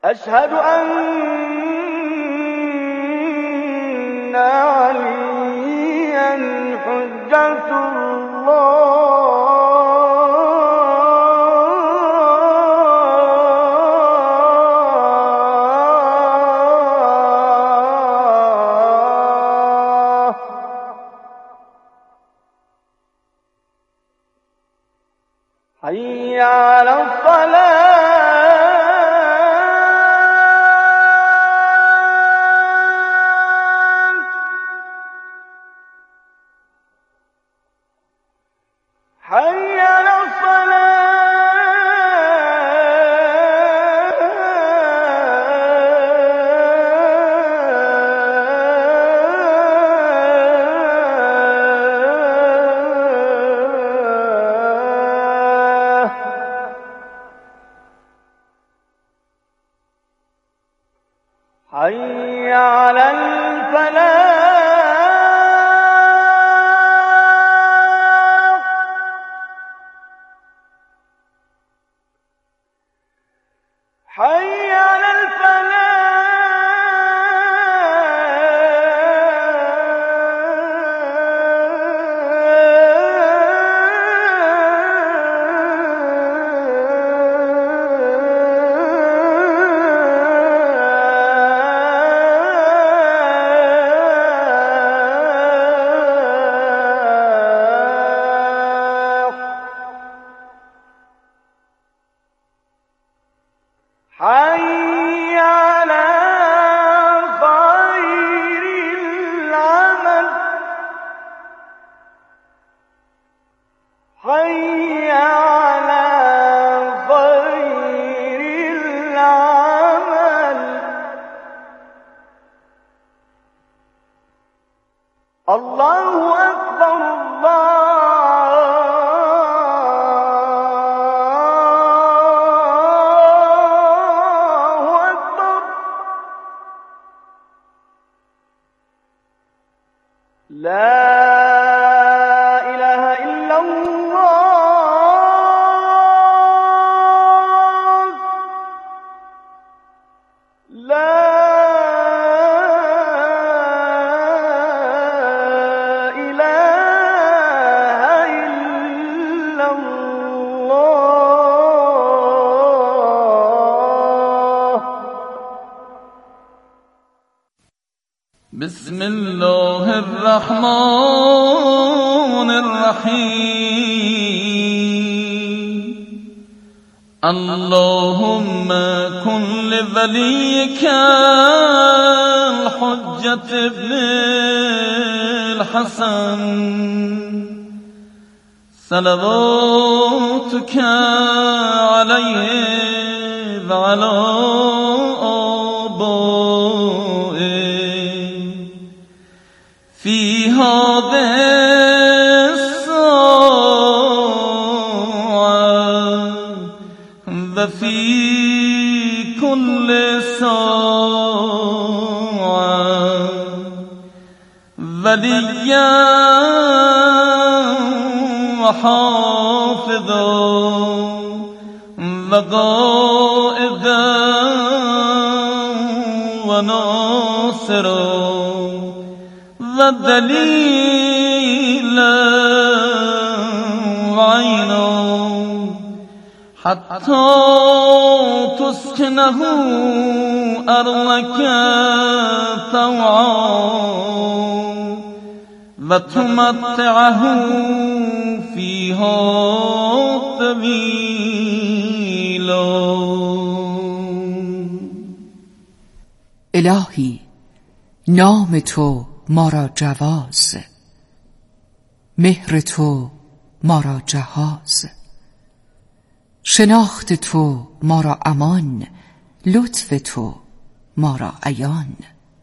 أشهد أن عليا حجة الله حي على الصلاة حي على حي على الفلاح حي على حي على خير العمل حي على خير العمل الله أكبر لا إله إلا الله لا إله إلا الله. بسم الله الرحمن الرحيم. اللهم كن لوليك الحجة ابن الحسن صلواتك عليه وعلى في هذه الساعة وفي كل ساعة وليا وحافظا وقائدا وناصرا ودليلا وعينا حتى تسكنه أرضك طوعا وتمتعه فيها طويلا. الهی نام تو ما را جواز، مهر تو ما را جهاز، شناخت تو ما را امان، لطف تو ما را عیان.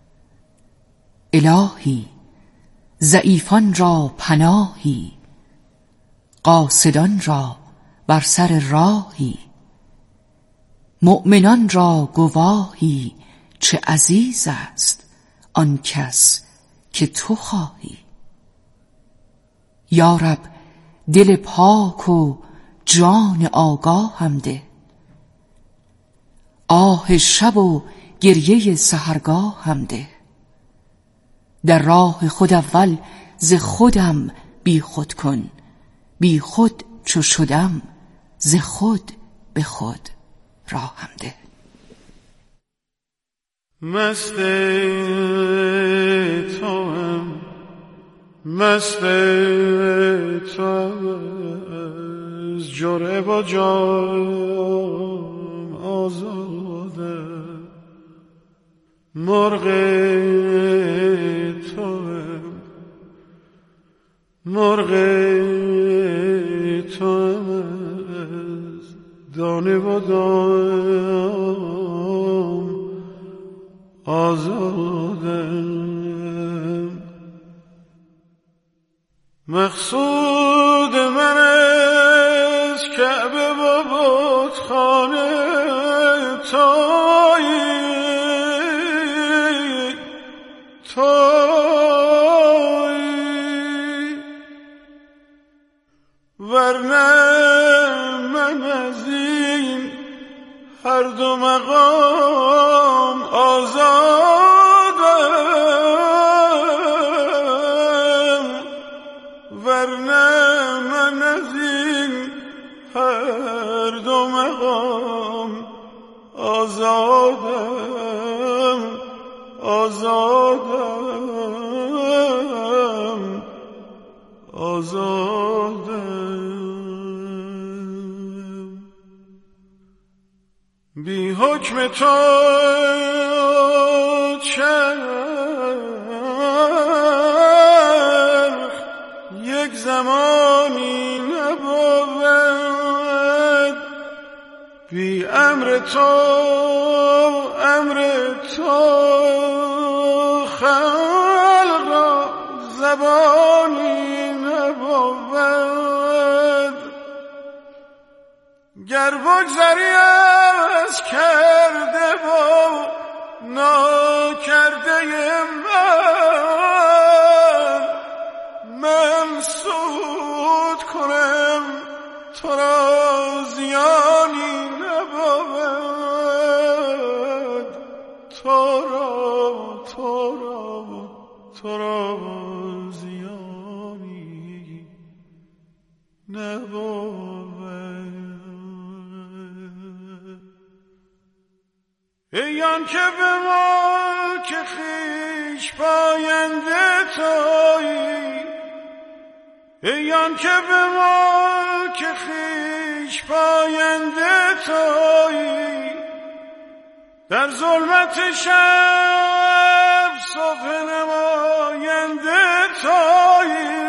الهی ضعیفان را پناهی، قاصدان را بر سر راهی، مؤمنان را گواهی چه عزیز است آن کس که تو خواهی. یا رب دل پاک و جان آگاه هم ده، آه شب و گریه سحرگاه هم ده. در راه خود اول ز خودم بی خود کن، بی خود چو شدم ز خود به خود راهم ده. مست توام مست توام از جرعه با جام آزاده. مرغ توام مرغ توام از دانه با دام آزادم. مقصود من از کعبه و بتخانه تویی ورنه من از این هر دو مقام آزادم. ورنه من از این هر دو مقام آزادم آزادم آزادم. بی حکم تو چرخ یک زمانی نبود. بی امر تو خلق را زبانی نبود. گر بگذری از کرده و ناکرده من سود کنم تو را زیانی نبود. تو را زیانی نبود. ایان که به ما که خویش پاینده تویی، ایان که به ما که خویش پاینده تویی، در ظلمت شب صبح نماینده تویی.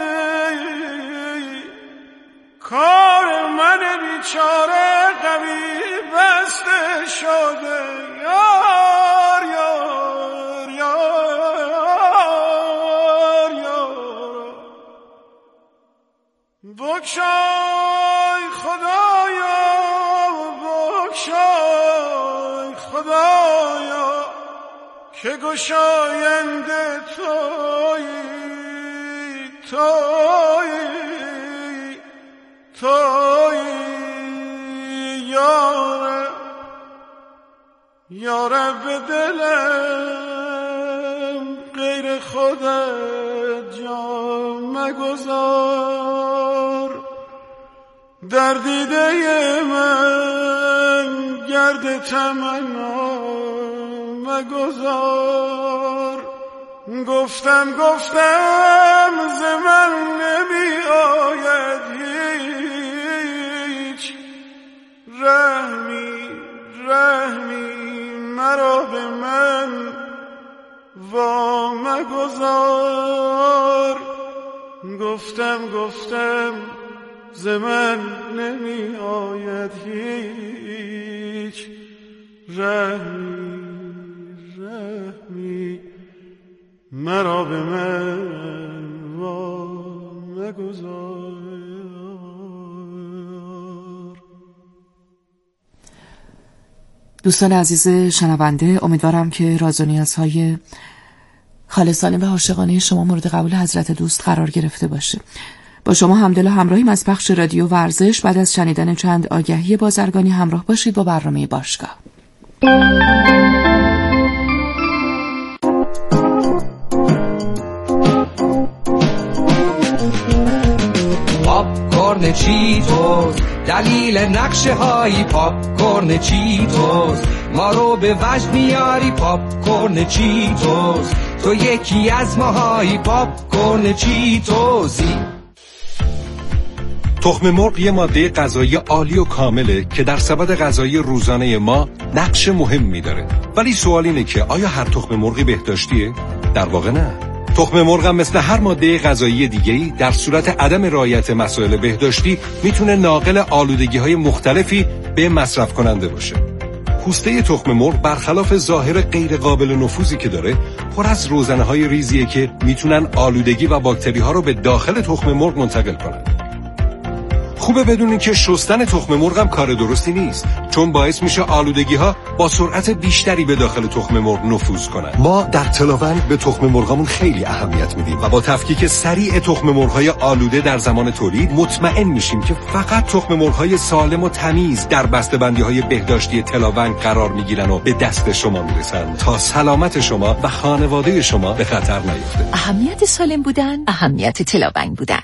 کار من بیچاره قوی بسته شده یار یار یار یار. بگشای خدایا بگشای خدایا که گشاینده تویی تویی تویی یاره به دلم غیر خودت جا مگذار. در دیده من گرد تمنا مگذار. گفتم ز من نمی آید هیچ رحمی مرا به من وا مگذار. گفتم ز من نمی آید هیچ رحمی مرا به من وا مگذار. دوستان عزیز شنونده، امیدوارم که راز و نیازهای خالصانه و عاشقانه شما مورد قبول حضرت دوست قرار گرفته باشه. با شما همدل و همراهیم از بخش رادیو ورزش. بعد از شنیدن چند آگهی بازرگانی همراه باشید با برنامه باشگاه. پاپکورن چیتوز، دلیل نقشه های پاپکورن چیتوز، ما رو به وجد میاری پاپکورن چیتوز، تو یکی از ماهایی پاپکورن چیتوزی. تخم مرغ یه ماده غذایی عالی و کامله که در سبد غذایی روزانه ما نقش مهمی داره. ولی سوال اینه که آیا هر تخم مرغی بهداشتیه؟ در واقع نه. تخم مرغ هم مثل هر ماده غذایی دیگه‌ای در صورت عدم رعایت مسائل بهداشتی میتونه ناقل آلودگی‌های مختلفی به مصرف کننده باشه. پوسته تخم مرغ برخلاف ظاهر غیر قابل نفوذی که داره، پر از روزنه‌های ریزیه که میتونن آلودگی و باکتری‌ها رو به داخل تخم مرغ منتقل کنن. خوبه بدونین که شستن تخم مرغ هم کار درستی نیست، چون باعث میشه آلودگی‌ها با سرعت بیشتری به داخل تخم مرغ نفوذ کنن. ما در تلاون به تخم مرغامون خیلی اهمیت میدیم و با تفکیک سریع تخم مرغ‌های آلوده در زمان تولید مطمئن میشیم که فقط تخم مرغ‌های سالم و تمیز در بسته‌بندی‌های بهداشتی تلاون قرار میگیرن و به دست شما میرسن تا سلامت شما و خانواده شما به خطر نیفته. اهمیت سالم بودن، اهمیت تلاون بودن.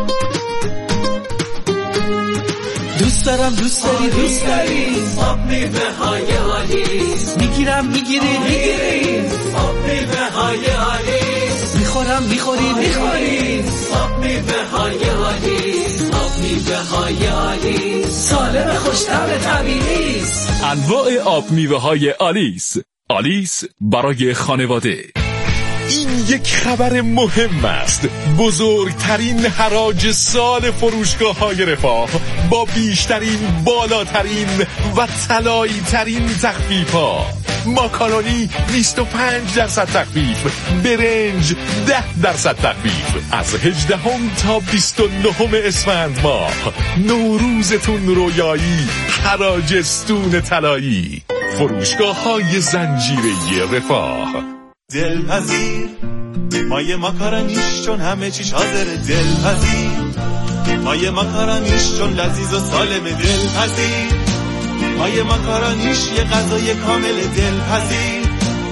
دوست دارم دوست داری دوست داری آب میوه های آلیس، میگیرم میگیری آب میوه های آلیس، میخورم میخوری آب میوه های آلیس، آب میوه های آلیس، سالم خوش‌طعم طبیعی است. انواع آب میوه های آلیس، آلیس برای خانواده. این یک خبر مهم است. بزرگترین حراج سال فروشگاه‌های رفاه با بیشترین، بالاترین و طلایی ترین تخفیف‌ها. ماکارونی 25% تخفیف، برنج 10% تخفیف. از 18 تا 29 اسفند ماه. نوروزتون رویایی، حراجستون طلایی. فروشگاه‌های زنجیره رفاه. دلپذیر مایه ماکارونیش چون همه چیش حاضره، دلپذیر مایه ماکارونیش چون لذیذ و سالمه، دلپذیر مایه ماکارونیش یه غذای کامل، دلپذیر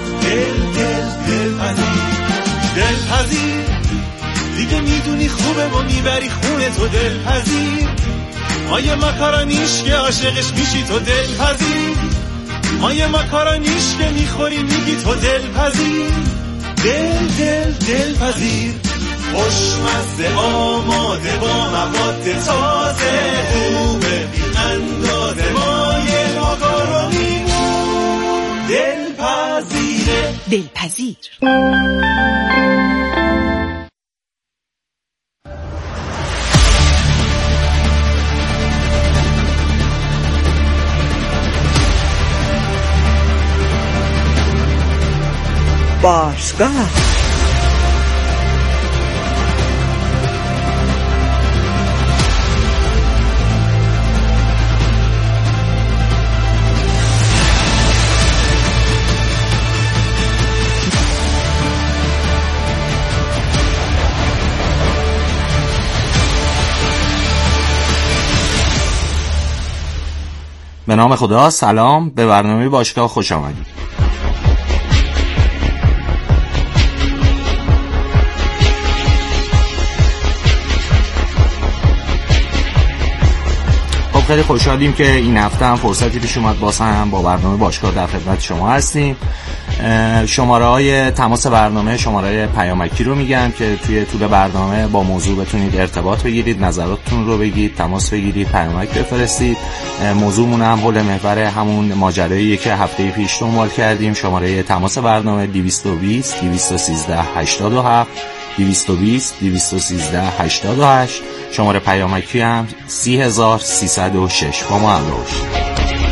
دلپذیر دیگه میدونی خوبه و میبری خونه تو، دلپذیر مایه ماکارونیش که عاشقش میشی تو، دلپذیر مایه ماکارونیش که میخوری میگی تو، دلپذیر دلپذیر خوشمزه آماده با مواد تازه، خوبه بی اندازه مایه ماکارونی دلپذیر. باشگاه به نام خدا. سلام، به برنامه باشگاه خوش آمدید. خیلی خوشحالیم که این هفته هم فرصتی پیش اومد باز هم با برنامه باشگاه در خدمت شما هستیم. شماره‌های تماس برنامه، شماره پیامکی رو میگم که توی طول برنامه با موضوع بتونید ارتباط بگیرید، نظراتتون رو بگید، تماس بگیرید، پیامک بفرستید. موضوعمون هم حول محور همون ماجراییه که هفته پیش دنبال کردیم. شماره تماس برنامه 220 213 87 220 213 88. شماره پیامکی هم 30306. با ما همراه باشید.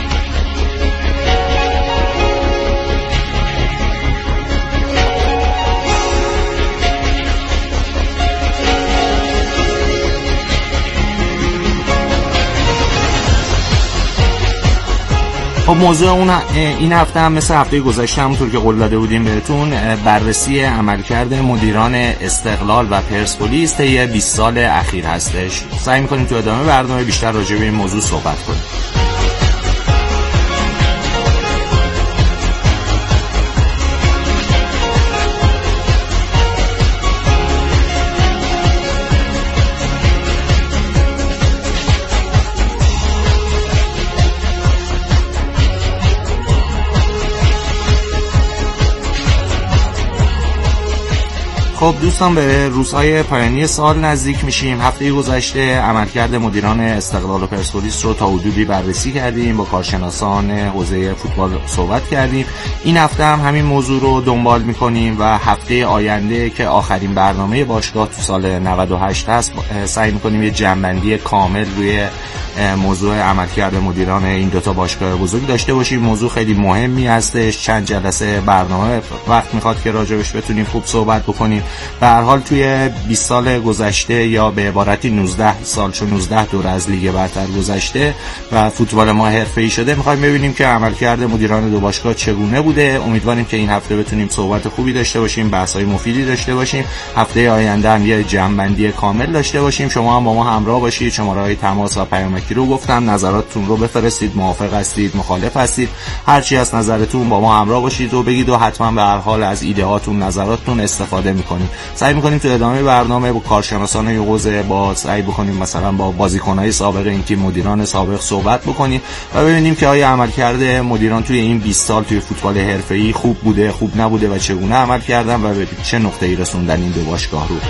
خب موضوع این هفته هم مثل هفته گذشته همونطور که قول داده بودیم بهتون، بررسی عملکرد مدیران استقلال و پرسپولیس طی 20 سال اخیر هستش. سعی می‌کنیم تو ادامه برنامه بیشتر راجع به این موضوع صحبت کنیم. خب دوستان، به روزهای پایانی سال نزدیک میشیم. هفته گذشته عملکرد مدیران استقلال و پرسپولیس رو تا حدودی بررسی کردیم، با کارشناسان حوزه فوتبال صحبت کردیم. این هفته هم همین موضوع رو دنبال میکنیم و هفته آینده که آخرین برنامه باشگاه تو سال 98 هست سعی میکنیم یه جمع‌بندی کامل روی موضوع عملکرد مدیران این دوتا باشگاه بزرگ داشته باشیم. موضوع خیلی مهمی هستش، چند جلسه برنامه وقت میخواد که راجبش بتونیم خوب صحبت بکنیم. به هر حال توی 20 سال گذشته یا به عبارتی 19 سال، چون 19 دور از لیگ برتر گذشته و فوتبال ما حرفه‌ای شده، میخوایم ببینیم که عملکرد مدیران دو باشگاه چگونه بوده. امیدواریم که این هفته بتونیم صحبت خوبی داشته باشیم، بحث‌های مفیدی داشته باشیم. هفته آینده هم یه جمع‌بندی کامل داشته باشیم. شما هم با ما همراه باشید. شماره‌های تماس و پیامکی رو گفتم، نظراتتون رو بفرستید. موافق هستید، مخالف هستید، هر چی از نظرتون با ما همراه باشید و بگید و حتما به هر حال از ایده هاتون، نظراتتون استفاده می‌کنیم. سعی می‌کنیم تو ادامه برنامه با کارشناسان حوزه سعی بکنیم مثلا با بازیکن‌های سابق این تیم، مدیران سابق صحبت بکنیم و ببینیم که آیا عملکرد مدیران توی این 20 سال توی فوتبال حرفه‌ای خوب بوده، خوب نبوده و چگونه عمل کردن و به چه نقطه‌ای رسوندن این دو باشگاه رو.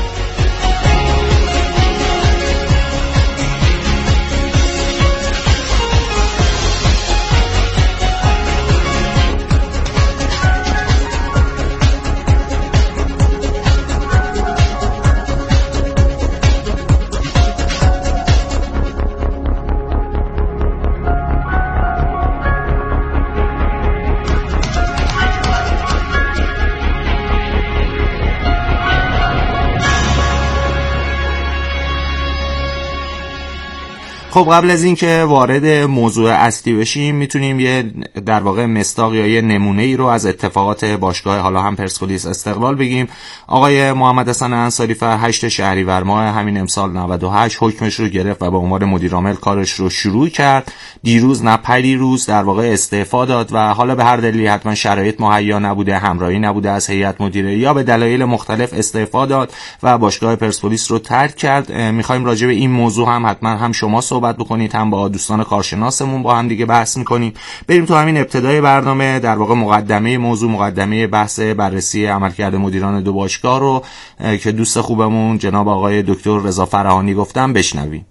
خب قبل از این که وارد موضوع اصلی بشیم، میتونیم یه در واقع مصداق یا یه نمونه ای رو از اتفاقات باشگاه حالا هم پرسپولیس استقلال بگیم. آقای محمد حسن انصاری فر 8 شهریور ماه همین امسال 98 حکمش رو گرفت و به عنوان مدیرعامل کارش رو شروع کرد. دیروز نه پریروز در واقع استعفا داد و حالا به هر دلیلی، حتما شرایط مهیا نبوده، همراهی نبوده از هیئت مدیره یا به دلایل مختلف استعفا داد و باشگاه پرسپولیس رو ترک کرد. میخوایم راجع به این موضوع هم حتما هم شما صحبت بکنید، هم با دوستان کارشناسمون با هم دیگه بحث میکنیم. بریم تو همین ابتدای برنامه، در واقع مقدمه موضوع، مقدمه بحث بررسی عملکرد مدیران دو باشگاه رو که دوست خوبمون جناب آقای دکتر رضا فرهانی گفتم بشنویم.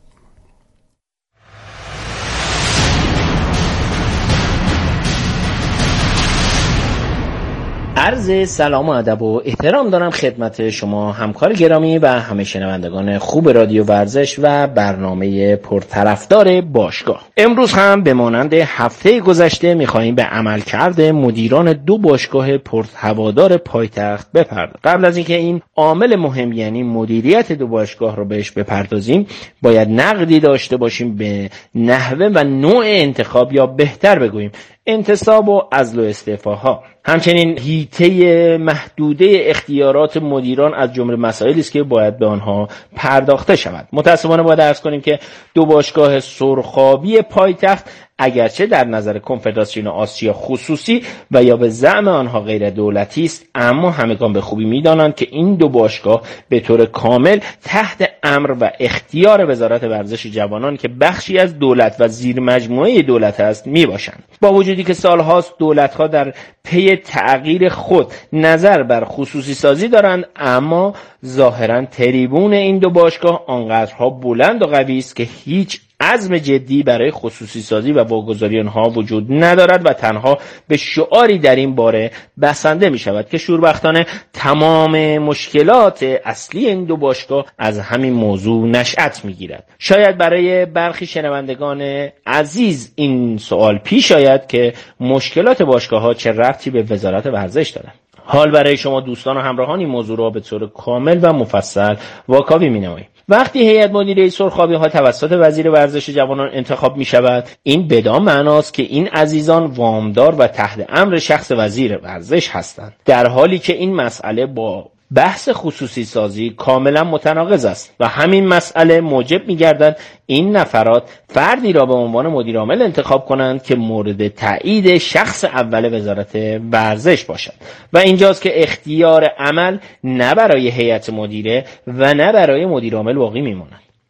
عرض سلام و ادب و احترام دارم خدمت شما همکار گرامی و همه شنوندگان خوب رادیو ورزش و برنامه پرطرفدار باشگاه. امروز هم به مانند هفته گذشته می‌خواهیم به عملکرد مدیران دو باشگاه پرهوادار پایتخت بپردازیم. قبل از اینکه این عامل مهم یعنی مدیریت دو باشگاه رو بهش بپردازیم، باید نقدی داشته باشیم به نحوه و نوع انتخاب، یا بهتر بگوییم انتصاب و عزل و استعفاها. همچنین حیطه محدوده اختیارات مدیران از جمله مسائلی است که باید به آنها پرداخته شود. متأسفانه باید عرض کنیم که دو باشگاه سرخابی پایتخت اگرچه در نظر کنفدراسیون آسیا خصوصی و یا به زعم آنها غیر دولتی است، اما همگان به خوبی می‌دانند که این دو باشگاه به طور کامل تحت امر و اختیار وزارت ورزش جوانان که بخشی از دولت و زیر مجموعه دولت است میباشند. با وجودی که سالهاست دولت‌ها در پی تغییر خود نظر بر خصوصی سازی دارند، اما ظاهراً تریبون این دو باشگاه آنقدرها بلند و قوی است که هیچ عزم جدی برای خصوصی سازی و واگذاری آنها وجود ندارد و تنها به شعاری در این باره بسنده می شود که شوربختانه تمام مشکلات اصلی این دو باشگاه از همین موضوع نشأت می گیرد. شاید برای برخی شنوندگان عزیز این سوال پیش آید که مشکلات باشگاه ها چه ربطی به وزارت ورزش دارد. حال برای شما دوستان و همراهان این موضوع را به طور کامل و مفصل واکاوی می‌نماییم. وقتی هیئت مدیره سرخابی ها توسط وزیر ورزش جوانان انتخاب می شود، این بدان معناست که این عزیزان وامدار و تحت امر شخص وزیر ورزش هستند، در حالی که این مسئله با بحث خصوصی سازی کاملا متناقض است و همین مسئله موجب می‌گردد این نفرات فردی را به عنوان مدیر عامل انتخاب کنند که مورد تایید شخص اول وزارت ورزش باشد و اینجاست که اختیار عمل نه برای هیئت مدیره و نه برای مدیر عامل باقی می‌ماند.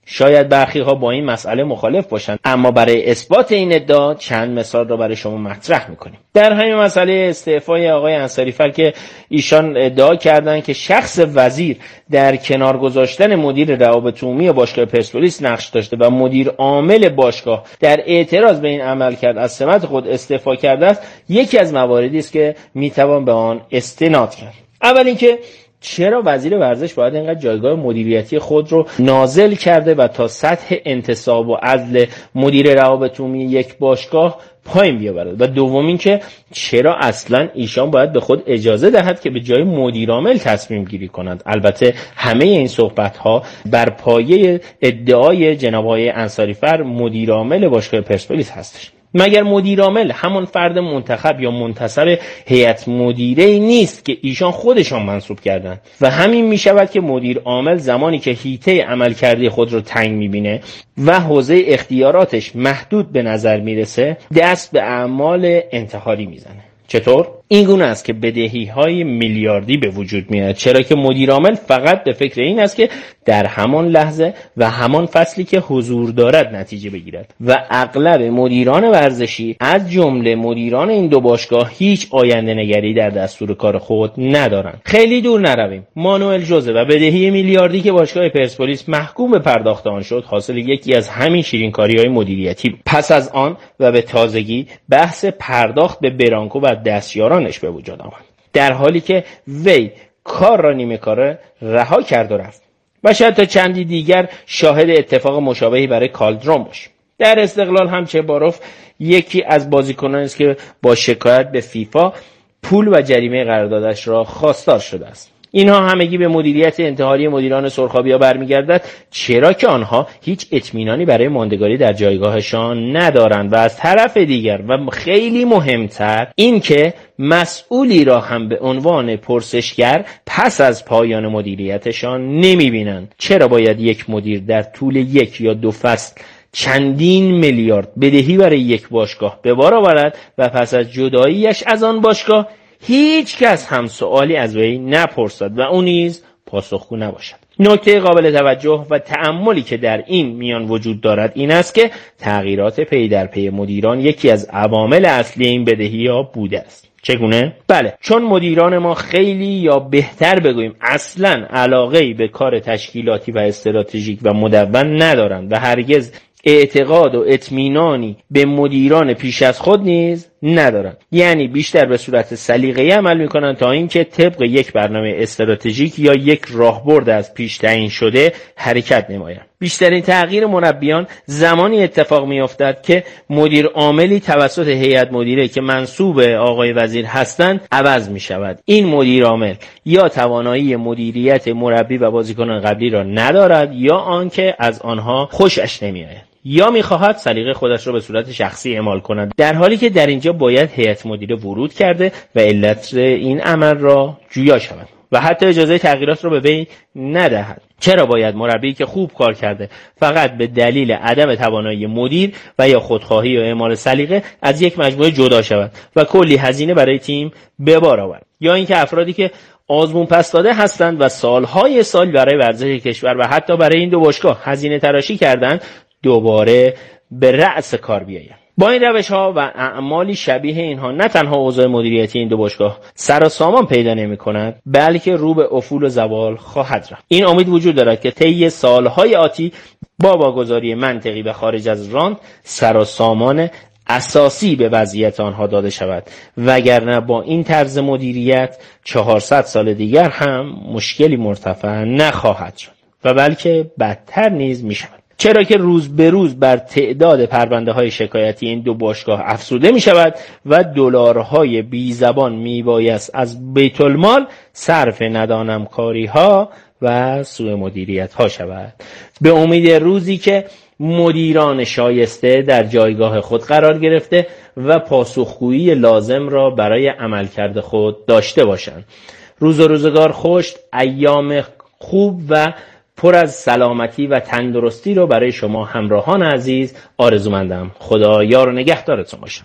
شاید برخی ها با این مسئله مخالف باشند، اما برای اثبات این ادعا چند مثال رو برای شما مطرح میکنیم. در همین مسئله استعفای آقای انصاری‌فر که ایشان ادعا کردند که شخص وزیر در کنار گذاشتن مدیر روابط عمومی باشگاه پرسپولیس نقش داشته و مدیر عامل باشگاه در اعتراض به این عمل کرد از سمت خود استعفا کرده است، یکی از مواردی است که میتوان به آن استناد کرد. اول اینکه چرا وزیر ورزش باید اینقدر جایگاه مدیریتی خود رو نازل کرده و تا سطح انتصاب و عزل مدیر روابط عمومی یک باشگاه پایین بیاورد؟ و دوم اینکه چرا اصلا ایشان باید به خود اجازه دهد که به جای مدیر عامل تصمیم گیری کنند؟ البته همه این صحبت ها بر پایه ادعای جناب آقای انصاری‌فر مدیر عامل باشگاه پرسپولیس هستش. مگر مدیر عامل همون فرد منتخب یا منتصب هیئت مدیره نیست که ایشان خودشان منصوب کردند؟ و همین می شود که مدیر عامل زمانی که حیطه عملکردی خود رو تنگ می بینه و حوزه اختیاراتش محدود به نظر می رسه، دست به اعمال انتحاری می زنه. چطور؟ این گونه است که بدهی‌های میلیاردی به وجود میاد، چرا که مدیر عامل فقط به فکر این است که در همان لحظه و همان فصلی که حضور دارد نتیجه بگیرد و اغلب مدیران ورزشی از جمله مدیران این دو باشگاه هیچ آینده نگری در دستور کار خود ندارند. خیلی دور نرویم، مانوئل ژوزه و بدهی میلیاردی که باشگاه پرسپولیس محکوم به پرداخت آن شد حاصل یکی از همین شیرینکاری‌های مدیریتی بود. پس از آن و به تازگی بحث پرداخت به برانکو و دستیارانش به وجود آمد، در حالی که وی کار را نیمه کاره رها کرد و رفت. و شاید تا چندی دیگر شاهد اتفاق مشابهی برای کالدرون باشیم. در استقلال هم چباروف یکی از بازیکنانی است که با شکایت به فیفا پول و جریمه قراردادش را خواستار شده است. اینها همگی به مدیریت انتحاری مدیران سرخابی‌ها برمیگردد، چرا که آنها هیچ اطمینانی برای ماندگاری در جایگاهشان ندارند و از طرف دیگر و خیلی مهمتر این که مسئولی را هم به عنوان پرسشگر پس از پایان مدیریتشان نمی‌بینند. چرا باید یک مدیر در طول 1 یا 2 فصل چندین میلیارد بدهی برای یک باشگاه به بار آورد و پس از جداییش از آن باشگاه هیچ کس هم سوالی از وی نپرسد و اون نیز پاسخگو نباشد؟ نکته قابل توجه و تأملی که در این میان وجود دارد این است که تغییرات پی در پی مدیران یکی از عوامل اصلی این بدهی‌ها بوده است. چگونه؟ بله، چون مدیران ما خیلی یا بهتر بگوییم اصلاً علاقه‌ای به کار تشکیلاتی و استراتژیک و مدون ندارند و هرگز اعتقاد و اطمینانی به مدیران پیش از خود نیز ندارند. یعنی بیشتر به صورت سلیقه‌ای عمل می‌کنند تا اینکه طبق یک برنامه استراتژیک یا یک راهبرد از پیش تعیین شده حرکت نمایند. بیشترین تغییر مربیان زمانی اتفاق می‌افتد که مدیر عاملی توسط هیئت مدیره که منسوب آقای وزیر هستند عوض می‌شود. این مدیر عامل یا توانایی مدیریت مربی و بازیکنان قبلی را ندارد یا آنکه از آنها خوشش نمی‌آید، یا میخواهد سلیقه خودش را به صورت شخصی اعمال کند، در حالی که در اینجا باید هیئت مدیره ورود کرده و علت این عمل را جویا شود و حتی اجازه تغییرات را به وی ندهد. چرا باید مربی که خوب کار کرده فقط به دلیل عدم توانایی مدیر و یا خودخواهی و اعمال سلیقه از یک مجموعه جدا شود و کلی هزینه برای تیم به بار آورد، یا اینکه افرادی که آزمون پس داده هستند و سالهای سال برای ورزش کشور و حتی برای این دو باشگاه هزینه تراشی کردند دوباره به رأس کار بیاید. با این روش‌ها و اعمالی شبیه اینها نه تنها اوضاع مدیریتی این دو باشگاه سر و سامان پیدا نمی‌کند، بلکه رو به افول و زوال خواهد رفت. این امید وجود دارد که طی سالهای آتی با واگذاری منطقی به خارج از راند سر و سامان اساسی به وضعیت آنها داده شود، وگرنه با این طرز مدیریت 400 سال دیگر هم مشکلی مرتفع نخواهد شد و بلکه بدتر نیز می شود، چرا که روز به روز بر تعداد پرونده‌های شکایتی این دو باشگاه افزوده می شود و دلارهای بی زبان می بایست از بیت المال صرف ندانم کاری ها و سوء مدیریت ها شود، به امید روزی که مدیران شایسته در جایگاه خود قرار گرفته و پاسخگویی لازم را برای عملکرد خود داشته باشند. روز و روزگار خوش، ایام خوب و پر از سلامتی و تندرستی رو برای شما همراهان عزیز آرزومندم. خدا یار و نگهدارتون باشه.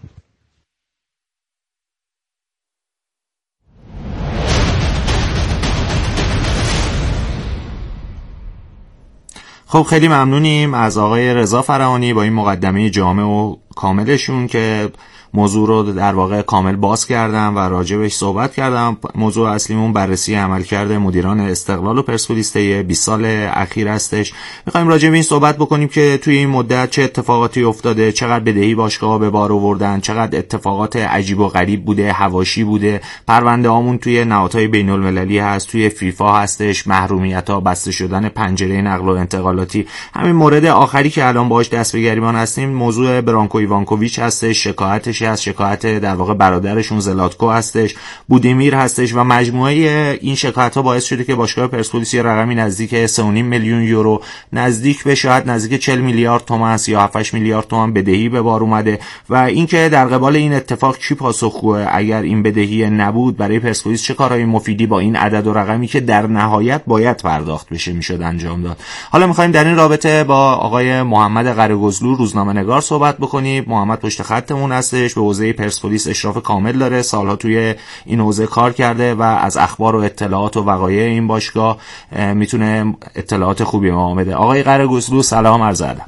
خب خیلی ممنونیم از آقای رضا فرهانی با این مقدمه جامع و کاملشون که موضوع رو در واقع کامل باز کردم و راجبش صحبت کردم. موضوع اصلیمون بررسی عملکرد مدیران استقلال و پرسپولیس طی 20 سال اخیر هستش. می‌خوایم راجب این صحبت بکنیم که توی این مدت چه اتفاقاتی افتاده، چقدر بدهی باشگاه‌ها به بار آوردن، چقدر اتفاقات عجیب و غریب بوده، حواشی بوده، پرونده‌هامون توی نهادهای بین‌المللی هست، توی فیفا هستش، محرومیت‌ها، بسته شدن پنجره نقل و انتقالاتی. همین مورد آخری که الان باهاش دست به گریبان هستیم موضوع برانکو ایوانکوویچ هستش، شکایتش از شکایت در واقع برادرشون زلاتکو هستش، بودیمیر هستش و مجموعه این شکایت‌ها باعث شده که باشگاه پرسپولیس یه رقمی نزدیک 3.5 میلیون یورو، نزدیک به شاید نزدیک 40 میلیارد تومان یا 7 میلیارد تومان بدهی به بار اومده و اینکه در قبال این اتفاق کی پاسخگوه؟ اگر این بدهی نبود برای پرسپولیس چه کارهای مفیدی با این عدد و رقمی که در نهایت باید پرداخت بشه میشد انجام داد؟ حالا می‌خوایم در این رابطه با آقای محمد قره‌گزلو روزنامه‌نگار صحبت بکنیم. محمد پشت خطمون هستش، به حوزه پرسپولیس اشراف کامل داره، سالها توی این حوزه کار کرده و از اخبار و اطلاعات و وقایع این باشگاه میتونه اطلاعات خوبی به ما بده. آقای قره‌گزلو سلام عرض ادب.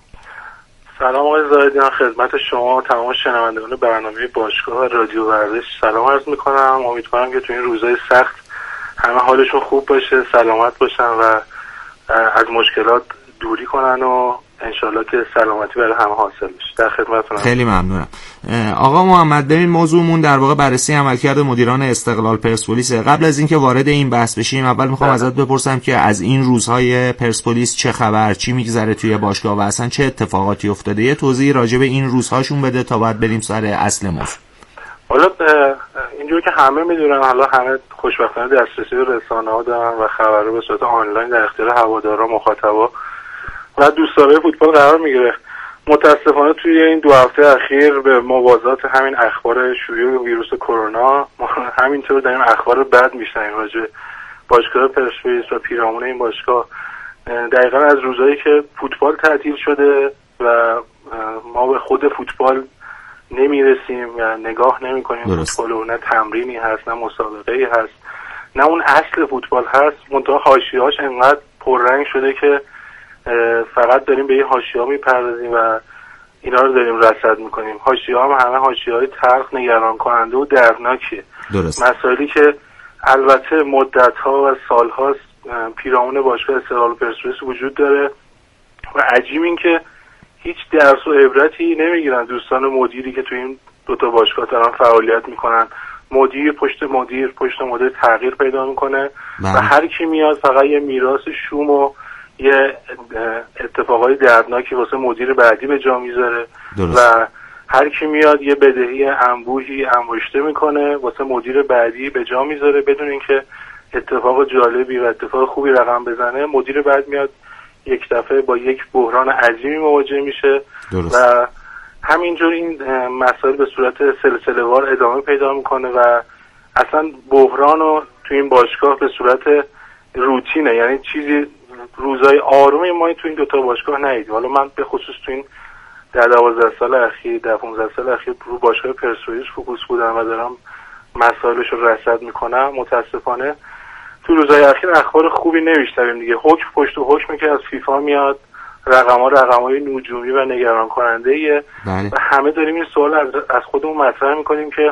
سلام آقای زاهدیان، خدمت شما و تمام شنوندگان برنامه باشگاه و رادیو ورزش سلام عرض میکنم. امیدوارم که تو این روزهای سخت همه حالشون خوب باشه، سلامت باشن و از مشکلات دوری کنن و انشالله که سلامتی برای همه حاصل بشه. در خدمتتونم. خیلی ممنونم. آقا محمد، ببین موضوعمون در واقع بررسی عملکرد مدیران استقلال پرسپولیس. قبل از اینکه وارد این بحث بشیم اول میخوام ازت بپرسم که از این روزهای پرسپولیس چه خبر، چی میگذره توی باشگاه و اصلا چه اتفاقاتی افتاده؟ یه توضیح راجع به این روزهاشون بده تا بعد بریم سر اصل موضوع. حالا اینجوری که همه میدونن، حالا همه خوشبختانه دسترسی به رسانه‌ها دارن و خبرها به صورت آنلاین در اختیار هوادارا، مخاطبا و دوستدارای فوتبال قرار میگیره. متاسفانه توی این 2 هفته اخیر به موازات همین اخبار شیوع ویروس کرونا همینطور داریم اخبار بد میشنویم راجع باشگاه پرسپولیس و پیرامون این باشگاه. دقیقاً از روزایی که فوتبال تعطیل شده و ما به خود فوتبال نمیرسیم و نگاه نمی‌کنیم فوتبال، و نه تمرینی هست، نه مسابقه‌ای هست، نه اون اصل فوتبال هست. منتها حاشیه‌هاش انقدر پررنگ شده که فقط داریم به این حاشیه‌ها میپردازیم و اینا رو داریم رصد میکنیم. حاشیه‌ها هم همه حاشیه‌های تلخ، نگران کننده و دردناکیه. مسائلی که البته مدت‌ها و سال‌هاست پیرامون باشگاه استقلال و پرسپولیس وجود داره و عجیب این که هیچ درس و عبرتی نمیگیرن دوستان مدیری که تو این 2 باشگاه دارن فعالیت میکنن. مدیر پشت مدیر تغییر پیدا میکنه و هر کی میاد فقط یه میراث شوم و یه اتفاقای دردناکی واسه مدیر بعدی به جا میذاره و هر کی میاد یه بدهی انبوهی انباشته میکنه واسه مدیر بعدی به جا میذاره بدون اینکه اتفاق جالبی و اتفاق خوبی رقم بزنه. مدیر بعد میاد یک دفعه با یک بحران عظیمی مواجه میشه و همینجور این مسائل به صورت سلسله‌وار ادامه پیدا میکنه و اصلا بحرانو تو این باشگاه به صورت روتینه، یعنی چیزی روزای آرومی ما تو این 2 باشگاه ندیدیم. حالا من به خصوص تو این 12 سال اخیر، 15 سال اخیر رو باشگاه پرسپولیس فوکوس بودم و دارم مسائلش رو رصد میکنم. متاسفانه تو روزهای اخیر اخبار خوبی نمیشنویم دیگه. حکم پشت حکمی که از فیفا میاد، رقم‌های نجومی و نگران کننده ایه و همه داریم این سوال از خودمون مطرح میکنیم که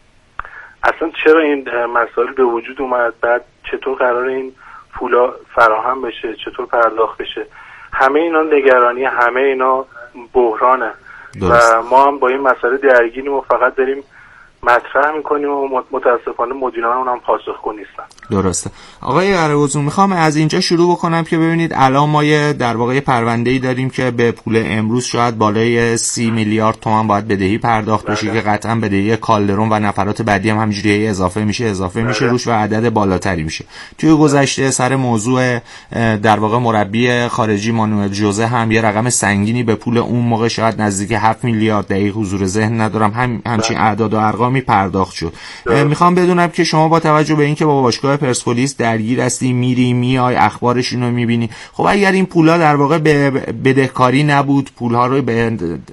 اصلا چرا این مسائل به وجود اومد، بعد چطور قرار این پولا فراهم بشه، چطور پرداخت بشه. همه اینا نگرانی، همه اینا بحرانه و ما هم با این مسئله درگیریم و فقط داریم مطرح میکنیم و متاسفانه مدیران اونم پاسخگو نیستن. درسته. آقای قره‌گزلو، میخوام از اینجا شروع بکنم که ببینید الان ما در واقع پرونده‌ای داریم که به پول امروز شاید بالای 30 میلیارد تومان باید بدهی پرداخت بشه که قطعا بدهی کالدرون و نفرات بعدی هم همینجوری اضافه میشه روش و عدد بالاتری میشه. توی گذشته سر موضوع در واقع مربی خارجی مانوئل ژوزه هم یه رقم سنگینی به پول اون موقع شاید نزدیک 7 میلیارد، دقیق حضور ذهن ندارم، همچین اعداد و ارقامی پرداخت شد. میخوام بدونم که شما با توجه به اینکه با باشگاه پرسپولیس درگیر هستی، میری میای اخبارش اینو میبینی، خب اگر این پولا در واقع به بدهکاری نبود، پولها رو به